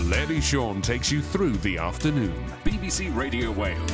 Lady Sean takes you through the afternoon. BBC Radio Wales.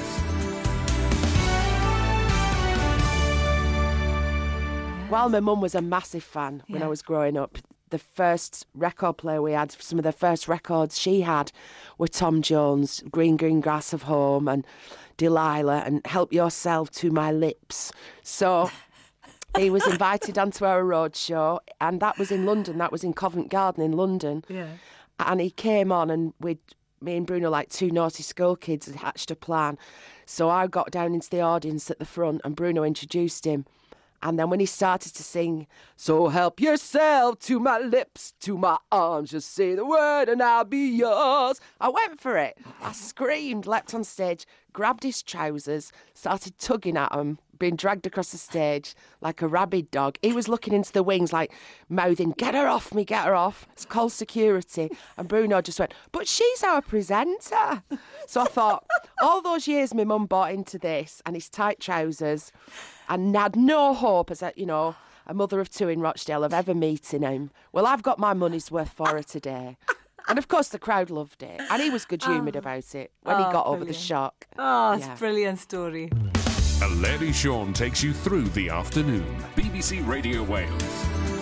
While my mum was a massive fan when I was growing up, the first record player we had, some of the first records she had were Tom Jones, Green Green Grass of Home and Delilah and Help Yourself to My Lips. So he was invited onto our road show, and that was in London. That was in Covent Garden in London. Yeah. And he came on, and me and Bruno, like two naughty school kids, had hatched a plan. So I got down into the audience at the front, and Bruno introduced him. And then when he started to sing, so help yourself to my lips, to my arms, just say the word and I'll be yours. I went for it. I screamed, leapt on stage, grabbed his trousers, started tugging at him, being dragged across the stage like a rabid dog. He was looking into the wings like mouthing, get her off me, get her off. It's called security. And Bruno just went, but she's our presenter. So I thought, all those years my mum bought into this and his tight trousers, and had no hope as a mother of two in Rochdale of ever meeting him. Well, I've got my money's worth for her today. And of course the crowd loved it. And he was good-humoured about it when he got over the shock. Oh, it's a brilliant story. A Lady Sean takes you through the afternoon. BBC Radio Wales.